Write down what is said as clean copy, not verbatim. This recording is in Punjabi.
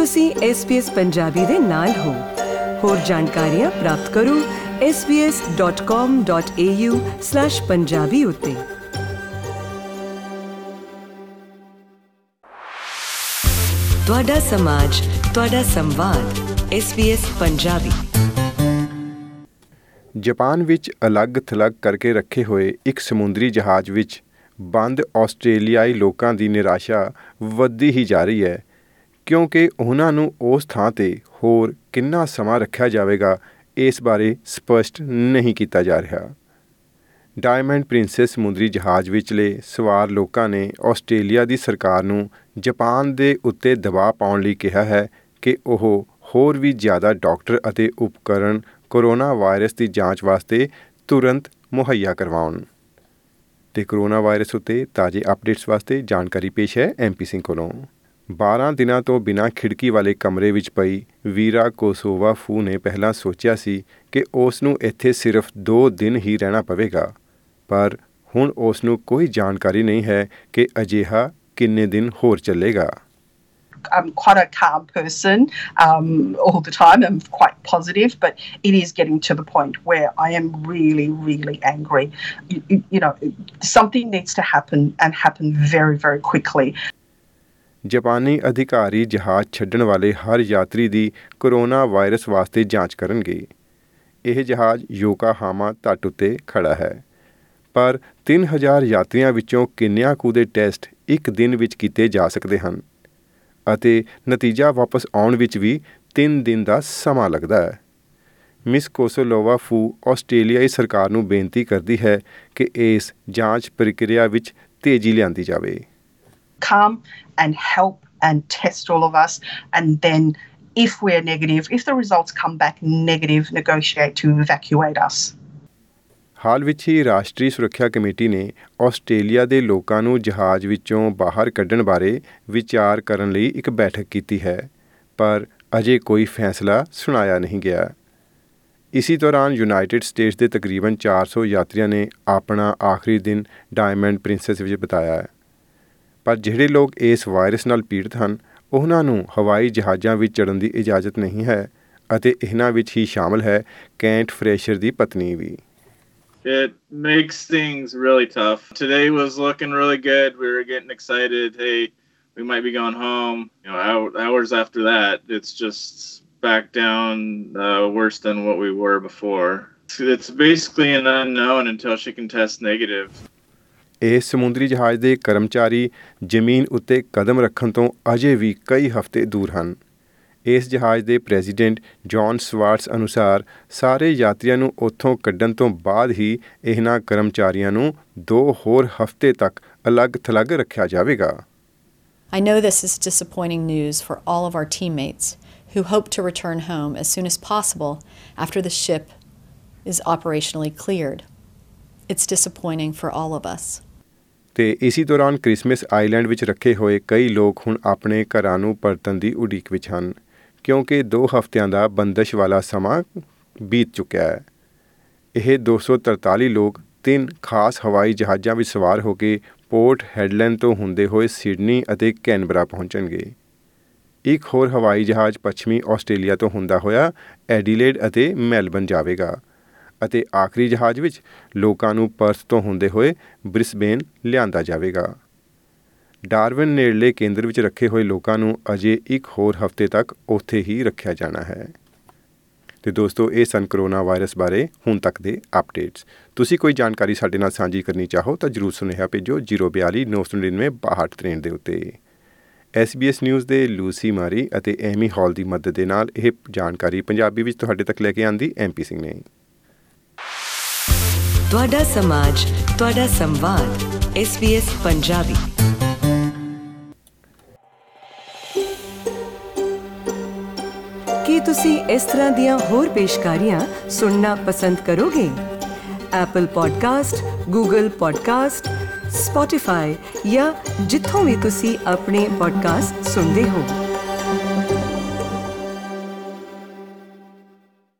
ਤੁਸੀਂ SBS ਪੰਜਾਬੀ ਦੇ ਨਾਲ ਹੋ। ਹੋਰ ਜਾਣਕਾਰੀਆਂ ਪ੍ਰਾਪਤ ਕਰੋ sbs.com.au/punjabi ਉੱਤੇ। ਤੁਹਾਡਾ ਸਮਾਜ, ਤੁਹਾਡਾ ਸੰਵਾਦ, SBS ਪੰਜਾਬੀ। ਜਾਪਾਨ ਵਿੱਚ ਅਲੱਗ-ਥਲੱਗ ਕਰਕੇ ਰੱਖੇ ਹੋਏ ਇੱਕ ਸਮੁੰਦਰੀ ਜਹਾਜ਼ ਵਿੱਚ ਬੰਦ ਆਸਟ੍ਰੇਲੀਆਈ ਲੋਕਾਂ ਦੀ ਨਿਰਾਸ਼ਾ ਵੱਧਦੀ ਹੀ ਜਾ ਰਹੀ ਹੈ, ਕਿਉਂਕਿ ਉਹਨਾਂ ਨੂੰ ਉਸ ਥਾਂ 'ਤੇ ਹੋਰ ਕਿੰਨਾ ਸਮਾਂ ਰੱਖਿਆ ਜਾਵੇਗਾ ਇਸ ਬਾਰੇ ਸਪਸ਼ਟ ਨਹੀਂ ਕੀਤਾ ਜਾ ਰਿਹਾ। ਡਾਇਮੰਡ ਪ੍ਰਿੰਸੈਸ ਸਮੁੰਦਰੀ ਜਹਾਜ਼ ਵਿਚਲੇ ਸਵਾਰ ਲੋਕਾਂ ਨੇ ਆਸਟ੍ਰੇਲੀਆ ਦੀ ਸਰਕਾਰ ਨੂੰ ਜਾਪਾਨ ਦੇ ਉੱਤੇ ਦਬਾਅ ਪਾਉਣ ਲਈ ਕਿਹਾ ਹੈ ਕਿ ਉਹ ਹੋਰ ਵੀ ਜ਼ਿਆਦਾ ਡਾਕਟਰ ਅਤੇ ਉਪਕਰਨ ਕੋਰੋਨਾ ਵਾਇਰਸ ਦੀ ਜਾਂਚ ਵਾਸਤੇ ਤੁਰੰਤ ਮੁਹੱਈਆ ਕਰਵਾਉਣ। ਅਤੇ ਕੋਰੋਨਾ ਵਾਇਰਸ ਉੱਤੇ ਤਾਜ਼ੇ ਅਪਡੇਟਸ ਵਾਸਤੇ ਜਾਣਕਾਰੀ ਪੇਸ਼ ਹੈ MP ਸਿੰਘ ਕੋਲੋਂ। 12 ਦਿਨਾਂ ਤੋਂ ਬਿਨਾਂ ਖਿੜਕੀ ਵਾਲੇ ਕਮਰੇ ਵਿੱਚ ਪਈ ਵੀਰਾ ਕੋਸੋਵਾਫੂ ਨੇ ਪਹਿਲਾਂ ਸੋਚਿਆ ਸੀ ਕਿ ਉਸ ਨੂੰ ਇੱਥੇ ਸਿਰਫ 2 ਦਿਨ ਹੀ ਰਹਿਣਾ ਪਵੇਗਾ, ਪਰ ਹੁਣ ਉਸ ਨੂੰ ਕੋਈ ਜਾਣਕਾਰੀ ਨਹੀਂ ਹੈ ਕਿ ਅਜਿਹਾ ਕਿੰਨੇ ਦਿਨ ਹੋਰ ਚੱਲੇਗਾ। I'm quite a calm person all the time. I'm quite positive, but it is getting to the point where I am really, really angry. You know, something needs to happen and happen very, very quickly. ਜਾਪਾਨੀ ਅਧਿਕਾਰੀ ਜਹਾਜ਼ ਛੱਡਣ ਵਾਲੇ ਹਰ ਯਾਤਰੀ ਦੀ ਕੋਰੋਨਾ ਵਾਇਰਸ ਵਾਸਤੇ ਜਾਂਚ ਕਰਨਗੇ। ਇਹ ਜਹਾਜ਼ ਯੋਕਾਹਾਮਾ ਤੱਟ ਉੱਤੇ ਖੜ੍ਹਾ ਹੈ, ਪਰ 3000 ਯਾਤਰੀਆਂ ਵਿੱਚੋਂ ਕਿੰਨਿਆਂ ਕੁ ਦੇ ਟੈਸਟ ਇੱਕ ਦਿਨ ਵਿੱਚ ਕੀਤੇ ਜਾ ਸਕਦੇ ਹਨ ਅਤੇ ਨਤੀਜਾ ਵਾਪਸ ਆਉਣ ਵਿੱਚ ਵੀ 3 ਦਿਨ ਦਾ ਸਮਾਂ ਲੱਗਦਾ ਹੈ। ਮਿਸ ਕੋਸੋਵਾਫੂ ਆਸਟ੍ਰੇਲੀਆਈ ਸਰਕਾਰ ਨੂੰ ਬੇਨਤੀ ਕਰਦੀ ਹੈ ਕਿ ਇਸ ਜਾਂਚ ਪ੍ਰਕਿਰਿਆ ਵਿੱਚ ਤੇਜ਼ੀ ਲਿਆਂਦੀ ਜਾਵੇ। Come and help and test all of us, and then if we're negative, if the results come back negative, negotiate to evacuate us. ਹਾਲ ਵਿੱਚ ਹੀ ਰਾਸ਼ਟਰੀ ਸੁਰੱਖਿਆ ਕਮੇਟੀ ਨੇ ਆਸਟ੍ਰੇਲੀਆ ਦੇ ਲੋਕਾਂ ਨੂੰ ਜਹਾਜ਼ ਵਿੱਚੋਂ ਬਾਹਰ ਕੱਢਣ ਬਾਰੇ ਵਿਚਾਰ ਕਰਨ ਲਈ ਇੱਕ ਬੈਠਕ ਕੀਤੀ ਹੈ, ਪਰ ਅਜੇ ਕੋਈ ਫੈਸਲਾ ਸੁਣਾਇਆ ਨਹੀਂ ਗਿਆ। ਇਸੇ ਦੌਰਾਨ ਯੂਨਾਈਟਿਡ ਸਟੇਟਸ ਦੇ ਤਕਰੀਬਨ 400 ਯਾਤਰੀਆਂ ਨੇ ਆਪਣਾ ਆਖਰੀ ਦਿਨ ਡਾਇਮੰਡ ਪ੍ਰਿੰਸੈਸ ਵਿੱਚ ਬਿਤਾਇਆ ਹੈ, ਪਰ ਜਿਹੜੇ ਲੋਕ ਇਸ ਵਾਇਰਸ ਨਾਲ ਪੀੜਤ ਹਨ ਉਹਨਾਂ ਨੂੰ ਹਵਾਈ ਜਹਾਜ਼ਾਂ ਵਿੱਚ ਚੜ੍ਹਨ ਦੀ ਇਜਾਜ਼ਤ ਨਹੀਂ ਹੈ, ਅਤੇ ਇਹਨਾਂ ਵਿੱਚ ਹੀ ਸ਼ਾਮਲ ਹੈ ਕੈਂਟ ਫਰੈਸ਼ਰ ਦੀ ਪਤਨੀ ਵੀ। It makes things really tough. Today was looking really good. We were getting excited. Hey, we might be going home. You know, hours after that, it's just back down worse than what we were before. It's basically an unknown until she can test negative. ਇਸ ਸਮੁੰਦਰੀ ਜਹਾਜ਼ ਦੇ ਕਰਮਚਾਰੀ ਜ਼ਮੀਨ ਉੱਤੇ ਕਦਮ ਰੱਖਣ ਤੋਂ ਅਜੇ ਵੀ ਕਈ ਹਫ਼ਤੇ ਦੂਰ ਹਨ। ਇਸ ਜਹਾਜ਼ ਦੇ ਪ੍ਰੈਜ਼ੀਡੈਂਟ ਜੌਨ ਸਵਾਰਟਸ ਅਨੁਸਾਰ ਸਾਰੇ ਯਾਤਰੀਆਂ ਨੂੰ ਉੱਥੋਂ ਕੱਢਣ ਤੋਂ ਬਾਅਦ ਹੀ ਇਹਨਾਂ ਕਰਮਚਾਰੀਆਂ ਨੂੰ 2 ਹੋਰ ਹਫ਼ਤੇ ਤੱਕ ਅਲੱਗ-ਥਲੱਗ ਰੱਖਿਆ ਜਾਵੇਗਾ। I know this is disappointing news for all of our teammates who hope to return home as soon as possible after the ship is operationally cleared. It's disappointing for all of us. ਤੇ ਇਸੇ ਦੌਰਾਨ ਕ੍ਰਿਸਮਸ ਆਈਲੈਂਡ ਵਿੱਚ ਰੱਖੇ ਹੋਏ ਕਈ ਲੋਕ ਹੁਣ ਆਪਣੇ ਘਰਾਂ ਨੂੰ ਪਰਤਣ ਦੀ ਉਡੀਕ ਵਿੱਚ ਹਨ, ਕਿਉਂਕਿ 2 ਹਫ਼ਤਿਆਂ ਦਾ ਬੰਦਸ਼ ਵਾਲਾ ਸਮਾਂ ਬੀਤ ਚੁੱਕਿਆ ਹੈ। ਇਹ 243 ਲੋਕ 3 ਖਾਸ ਹਵਾਈ ਜਹਾਜ਼ਾਂ ਵਿੱਚ ਸਵਾਰ ਹੋ ਕੇ ਪੋਰਟ ਹੈਡਲੈਂਡ ਤੋਂ ਹੁੰਦੇ ਹੋਏ ਸਿਡਨੀ ਅਤੇ ਕੈਨਬਰਾ ਪਹੁੰਚਣਗੇ। ਇੱਕ ਹੋਰ ਹਵਾਈ ਜਹਾਜ਼ ਪੱਛਮੀ ਆਸਟ੍ਰੇਲੀਆ ਤੋਂ ਹੁੰਦਾ ਹੋਇਆ ਐਡੀਲੇਡ ਅਤੇ ਮੈਲਬਨ ਜਾਵੇਗਾ, ਅਤੇ ਆਖਰੀ ਜਹਾਜ਼ ਵਿੱਚ ਲੋਕਾਂ ਨੂੰ ਪਰਥ ਤੋਂ ਹੁੰਦੇ ਹੋਏ ਬ੍ਰਿਸਬੇਨ ਲਿਆਂਦਾ ਜਾਵੇਗਾ। ਡਾਰਵਿਨ ਨੇੜਲੇ ਕੇਂਦਰ ਵਿੱਚ ਰੱਖੇ ਹੋਏ ਲੋਕਾਂ ਨੂੰ ਅਜੇ ਇੱਕ ਹੋਰ ਹਫ਼ਤੇ ਤੱਕ ਉੱਥੇ ਹੀ ਰੱਖਿਆ ਜਾਣਾ ਹੈ। ਅਤੇ ਦੋਸਤੋ, ਇਹ ਸਨ ਕਰੋਨਾ ਵਾਇਰਸ ਬਾਰੇ ਹੁਣ ਤੱਕ ਦੇ ਅਪਡੇਟਸ। ਤੁਸੀਂ ਕੋਈ ਜਾਣਕਾਰੀ ਸਾਡੇ ਨਾਲ ਸਾਂਝੀ ਕਰਨੀ ਚਾਹੋ ਤਾਂ ਜ਼ਰੂਰ ਸੁਨੇਹਾ ਭੇਜੋ 042 999 6263 ਦੇ ਉੱਤੇ। SBS ਨਿਊਜ਼ ਦੇ ਲੂਸੀ ਮਾਰੀ ਅਤੇ ਐਮੀ ਹਾਲ ਦੀ ਮਦਦ ਦੇ ਨਾਲ ਇਹ ਜਾਣਕਾਰੀ ਪੰਜਾਬੀ ਵਿੱਚ ਤੁਹਾਡੇ ਤੱਕ ਲੈ ਕੇ ਆਂਦੀ MP ਸਿੰਘ ਨੇ। ਤੁਹਾਡਾ ਸਮਾਜ, ਤੁਹਾਡਾ ਸੰਵਾਦ, SBS ਪੰਜਾਬੀ। ਕੀ ਤੁਸੀਂ ਇਸ ਤਰ੍ਹਾਂ ਦੀਆਂ ਹੋਰ ਪੇਸ਼ਕਾਰੀਆਂ ਸੁਣਨਾ ਪਸੰਦ ਕਰੋਗੇ? Apple Podcast, Google Podcast, Spotify ਜਾਂ ਜਿੱਥੋਂ ਵੀ ਤੁਸੀਂ ਆਪਣੇ ਪੋਡਕਾਸਟ ਸੁਣਦੇ ਹੋ।